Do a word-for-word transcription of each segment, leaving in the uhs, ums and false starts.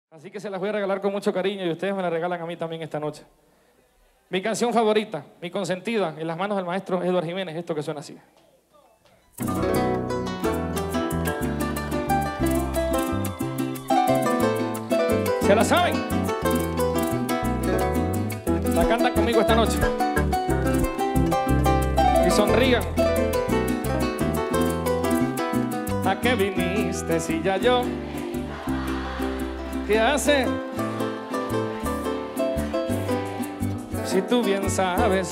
Así que se las voy a regalar con mucho cariño y ustedes me la regalan a mí también esta noche. Mi canción favorita, mi consentida, en las manos del maestro Eduardo Jiménez, esto que suena así. ¿Se la saben? La cantan conmigo esta noche. Y sonrían. ¿A qué viniste si ya yo? ¿Qué hace? Si tú bien sabes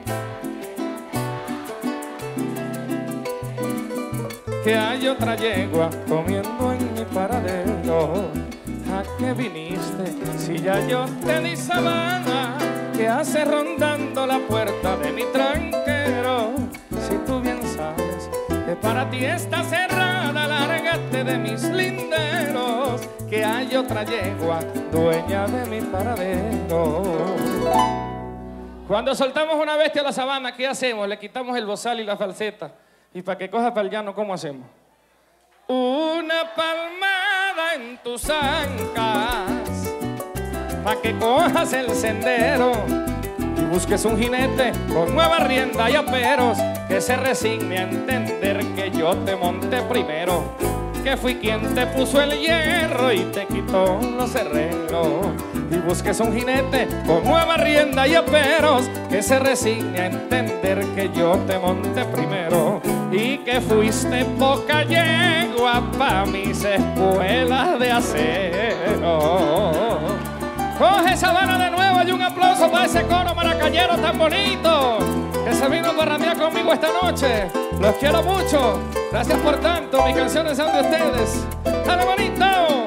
que hay otra yegua comiendo en mi paradero. ¿A qué viniste si ya yo te di sabana? ¿Qué hace rondando la puerta de mi tranquero? Si tú bien sabes que para ti está cerrada, lárgate de mis linderos, que hay otra yegua dueña de mi paradero. Cuando soltamos una bestia a la sabana, ¿qué hacemos? Le quitamos el bozal y la falseta. Y para que coja para el llano, ¿cómo hacemos? Una palmada en tus ancas, para que cojas el sendero y busques un jinete con nueva rienda y aperos, que se resigne a entender que yo te monté primero, que fui quien te puso el hierro y te quitó los herreros. Y busques un jinete con nueva rienda y aperos, que se resigne a entender que yo te monté primero y que fuiste poca yegua pa' mis espuelas de acero. Coge Sabana de nuevo y un aplauso para ese coro maracayero tan bonito que se vino a parrandear conmigo esta noche. Los quiero mucho. Gracias por tanto. Mis canciones son de ustedes. ¡Dale, bonito!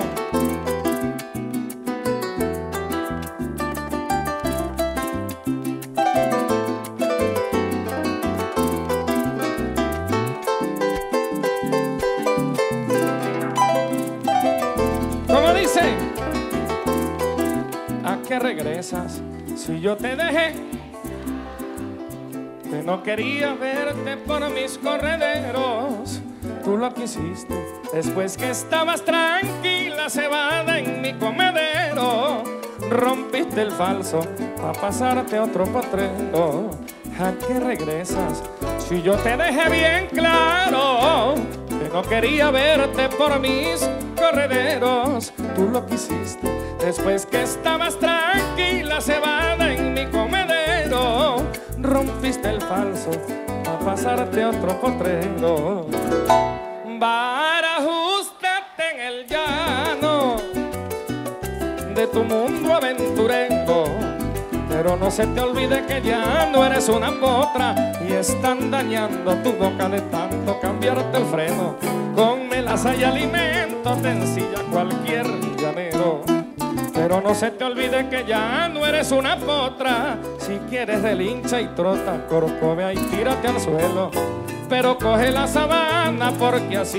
¿Cómo dice? ¿A qué regresas si yo te dejé? Que no quería verte por mis correderos. Tú lo quisiste después que estabas tranquila, cebada en mi comedero. Rompiste el falso para pasarte otro potrero. ¿A qué regresas si yo te dejé bien claro que no quería verte por mis correderos? Tú lo quisiste después que estabas tranquila, cebada en mi comedero. Rompiste el falso a pasarte otro potrero. Barajústate en el llano de tu mundo aventurero, pero no se te olvide que ya no eres una potra y están dañando tu boca de tanto cambiarte el freno. Con melaza y alimento te ensilla cualquier llanero, pero no se te olvide que ya no eres una potra. Si quieres relincha y trota, corcovea y tírate al suelo, pero coge la sabana porque así,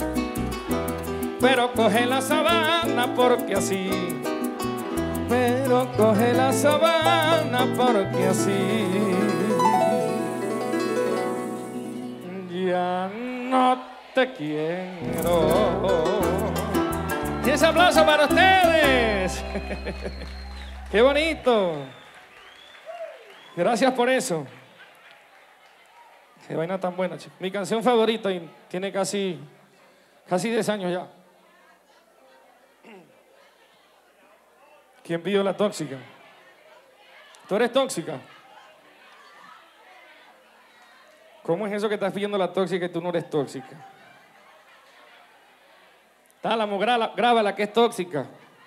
pero coge la sabana porque así, pero coge la sabana porque así. Ya no te quiero. Y ese aplauso para ustedes. ¡Qué bonito! Gracias por eso. Qué vaina tan buena, chicos. Mi canción favorita y tiene casi, casi diez años ya. ¿Quién pidió La Tóxica? ¿Tú eres tóxica? ¿Cómo es eso que estás pidiendo La Tóxica y tú no eres tóxica? Tálamo, graba la que es tóxica.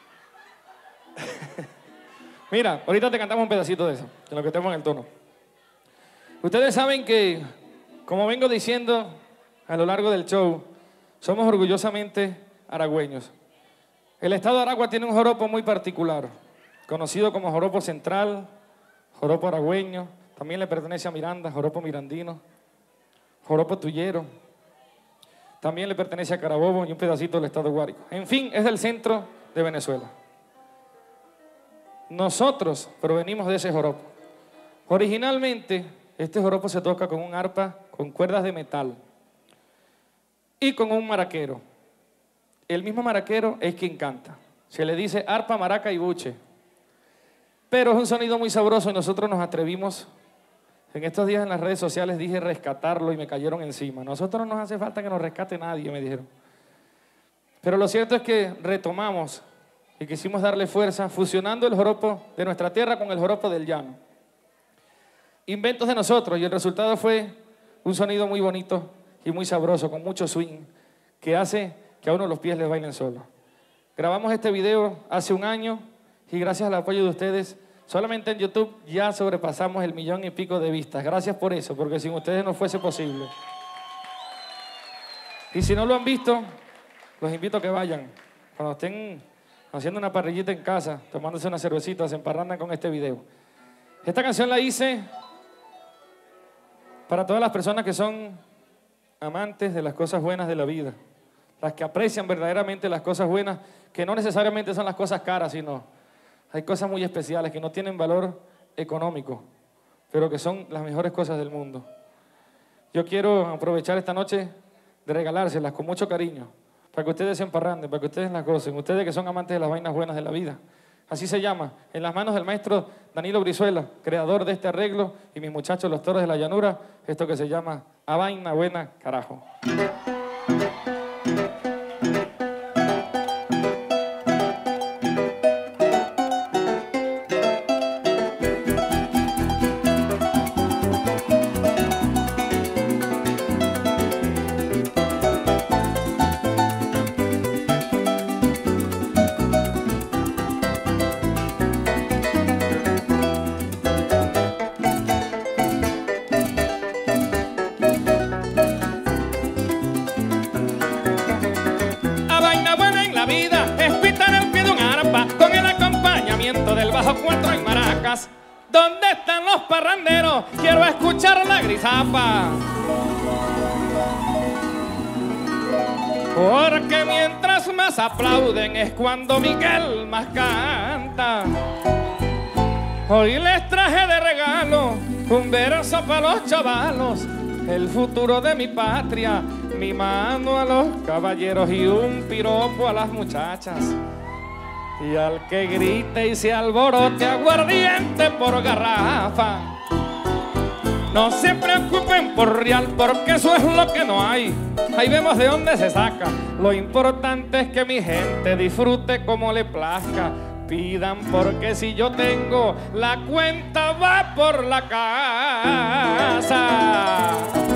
Mira, ahorita te cantamos un pedacito de eso, de lo que estemos en el tono. Ustedes saben que, como vengo diciendo a lo largo del show, somos orgullosamente aragüeños. El estado de Aragua tiene un joropo muy particular, conocido como joropo central, joropo aragüeño, también le pertenece a Miranda, joropo mirandino, joropo tuyero. También le pertenece a Carabobo y un pedacito del estado de Guárico. En fin, es del centro de Venezuela. Nosotros provenimos de ese joropo. Originalmente, este joropo se toca con un arpa con cuerdas de metal y con un maraquero. El mismo maraquero es quien canta. Se le dice arpa, maraca y buche. Pero es un sonido muy sabroso y nosotros nos atrevimos. En estos días en las redes sociales dije rescatarlo y me cayeron encima. A nosotros no nos hace falta que nos rescate nadie, me dijeron. Pero lo cierto es que retomamos y quisimos darle fuerza fusionando el joropo de nuestra tierra con el joropo del llano. Inventos de nosotros y el resultado fue un sonido muy bonito y muy sabroso, con mucho swing, que hace que a uno los pies les bailen solos. Grabamos este video hace un año y gracias al apoyo de ustedes, solamente en YouTube ya sobrepasamos el millón y pico de vistas. Gracias por eso, porque sin ustedes no fuese posible. Y si no lo han visto, los invito a que vayan. Cuando estén haciendo una parrillita en casa, tomándose una cervecita, se emparrandan con este video. Esta canción la hice para todas las personas que son amantes de las cosas buenas de la vida, las que aprecian verdaderamente las cosas buenas, que no necesariamente son las cosas caras, sino hay cosas muy especiales que no tienen valor económico, pero que son las mejores cosas del mundo. Yo quiero aprovechar esta noche de regalárselas con mucho cariño, para que ustedes se emparranden, para que ustedes las gocen, ustedes que son amantes de las vainas buenas de la vida. Así se llama, en las manos del maestro Danilo Brizuela, creador de este arreglo, y mis muchachos los Toros de la Llanura, esto que se llama A Vaina Buena Carajo. Del bajo cuatro y maracas. ¿Dónde están los parranderos? Quiero escuchar la grisapa. Porque mientras más aplauden es cuando Miguel más canta. Hoy les traje de regalo un verso para los chavalos, el futuro de mi patria, mi mano a los caballeros y un piropo a las muchachas. Y al que grite y se alborote aguardiente por garrafa, no se preocupen por real, porque eso es lo que no hay. Ahí vemos de dónde se saca. Lo importante es que mi gente disfrute como le plazca. Pidan porque si yo tengo, la cuenta va por la casa.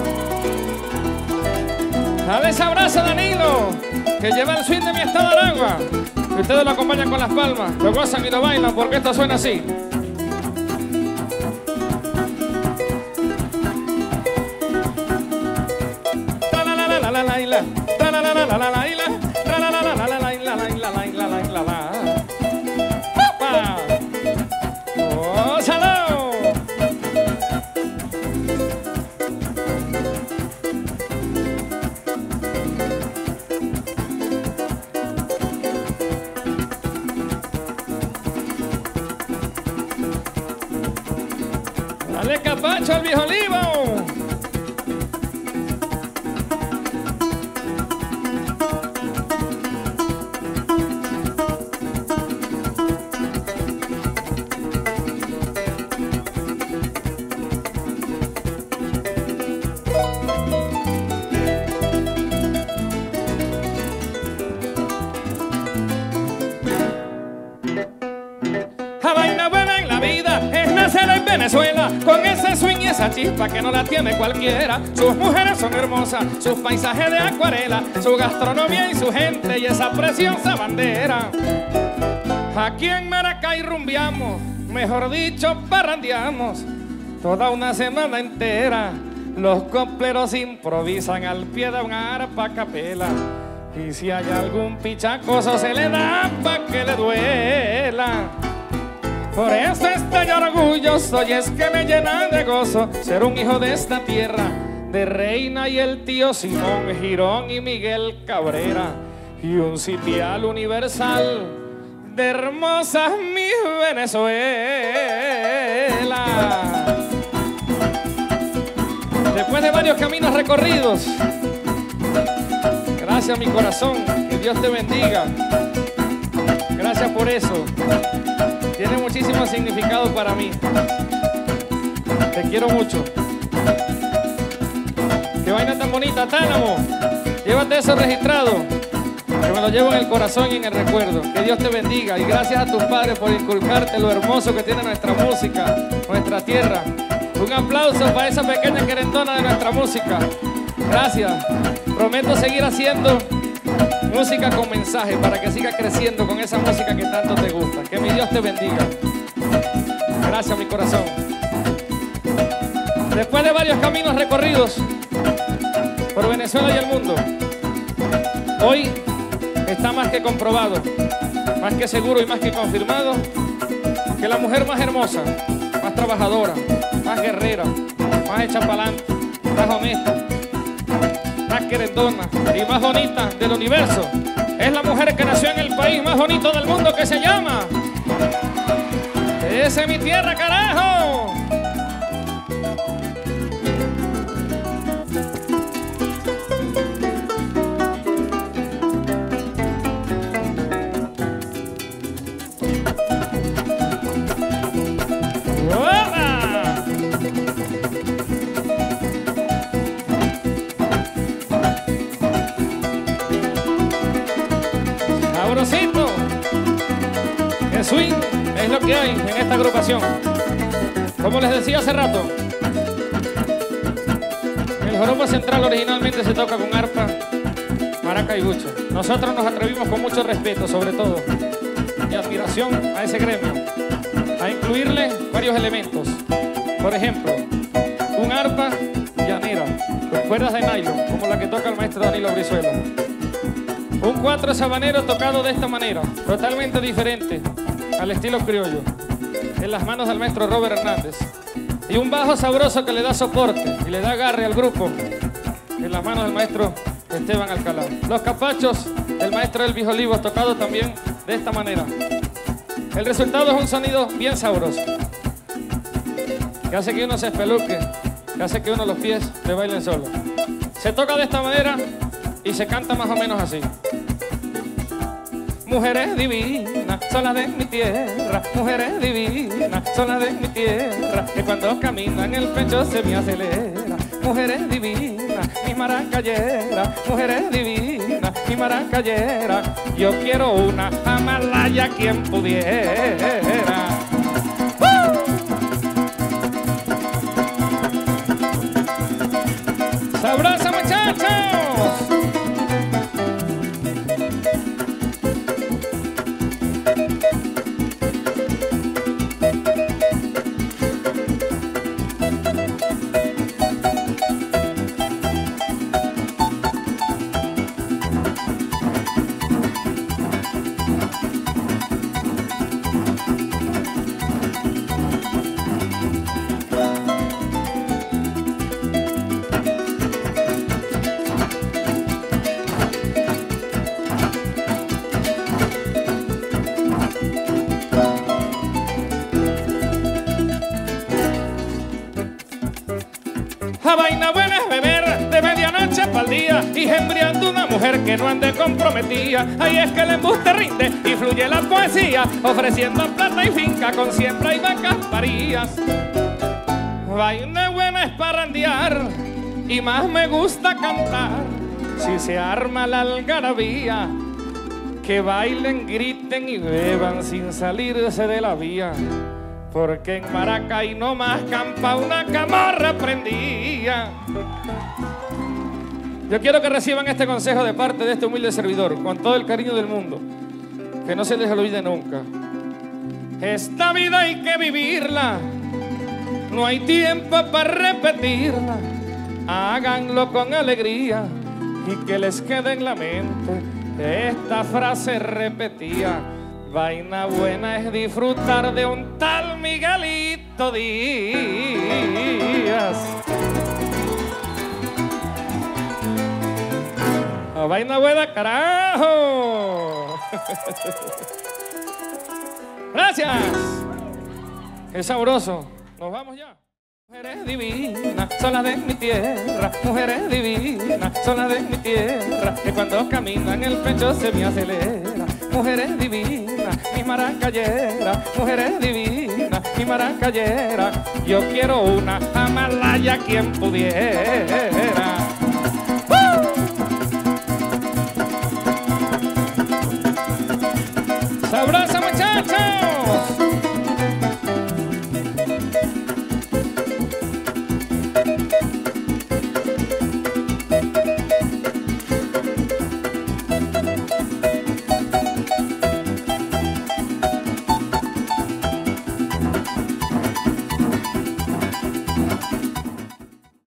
Dale ese abrazo, Danilo, que lleva el swing de mi estado de Aragua. Ustedes lo acompañan con las palmas, lo gozan y lo bailan, porque esto suena así. Dale capacho al viejo olivo. A vaina buena en la vida es nacer en Venezuela, con ese swing y esa chispa que no la tiene cualquiera. Sus mujeres son hermosas, sus paisajes de acuarela, su gastronomía y su gente y esa preciosa bandera. Aquí en Maracay rumbiamos, mejor dicho parrandeamos, toda una semana entera. Los copleros improvisan al pie de una arpa a capela, y si hay algún pichacoso se le da pa' que le duela. Por eso estoy orgulloso y es que me llena de gozo ser un hijo de esta tierra, de Reina y el tío Simón Girón y Miguel Cabrera, y un sitial universal de hermosas mis Venezuela. Después de varios caminos recorridos, gracias mi corazón, que Dios te bendiga. Gracias. Gracias por eso. Tiene muchísimo significado para mí. Te quiero mucho. Qué vaina tan bonita, Tálamo. Llévate eso registrado, que me lo llevo en el corazón y en el recuerdo. Que Dios te bendiga y gracias a tus padres por inculcarte lo hermoso que tiene nuestra música, nuestra tierra. Un aplauso para esa pequeña querendona de nuestra música. Gracias. Prometo seguir haciendo música con mensaje para que siga creciendo con esa música que tanto te gusta. Que mi Dios te bendiga. Gracias, mi corazón. Después de varios caminos recorridos por Venezuela y el mundo, hoy está más que comprobado, más que seguro y más que confirmado que la mujer más hermosa, más trabajadora, más guerrera, más hecha para adelante, más honesta, más querendona y más bonita del universo es la mujer que nació en el país más bonito del mundo, que se llama... ¡Esa es mi tierra, carajo! Sabrosito. El swing es lo que hay en esta agrupación. Como les decía hace rato, el joropo central originalmente se toca con arpa, maraca y buche. Nosotros nos atrevimos con mucho respeto, sobre todo, y admiración a ese gremio, a incluirle varios elementos. Por ejemplo, un arpa llanera con cuerdas de nylon, como la que toca el maestro Danilo Brizuela. Un cuatro sabanero tocado de esta manera, totalmente diferente al estilo criollo, en las manos del maestro Robert Hernández. Y un bajo sabroso que le da soporte y le da agarre al grupo, en las manos del maestro Esteban Alcalá. Los capachos del maestro Elvis Olivos, tocado también de esta manera. El resultado es un sonido bien sabroso, que hace que uno se espeluque, que hace que uno los pies le bailen solo. Se toca de esta manera y se canta más o menos así. Mujeres divinas son las de mi tierra, mujeres divinas son las de mi tierra, que cuando caminan el pecho se me acelera. Mujeres divinas, mi maracayera, mujeres divinas, mi maracayera, yo quiero una amalaya quien pudiera. ¡Uh! ¡Sabroso, muchachos! La vaina buena es beber de medianoche pa'l día y embriando una mujer que no ande comprometida. Ahí es que el embuste rinde y fluye la poesía, ofreciendo plata y finca con siembra y vacas parías. Vaina buena es parrandear y más me gusta cantar. Si se arma la algarabía, que bailen, griten y beban sin salirse de la vía. Porque en Maracay no más campa una camarra prendía. Yo quiero que reciban este consejo de parte de este humilde servidor, con todo el cariño del mundo, que no se les olvide nunca. Esta vida hay que vivirla, no hay tiempo para repetirla. Háganlo con alegría y que les quede en la mente esta frase repetida. Vaina buena es disfrutar de un tal Miguelito Díaz. Oh, vaina buena, carajo. Gracias. Qué sabroso. Nos vamos ya. Mujeres divinas son las de mi tierra, mujeres divinas son las de mi tierra, que cuando caminan el pecho se me acelera. Mujeres divinas, mi maracayera, mujeres divinas, mi maracayera. Yo quiero una amalaya quien pudiera.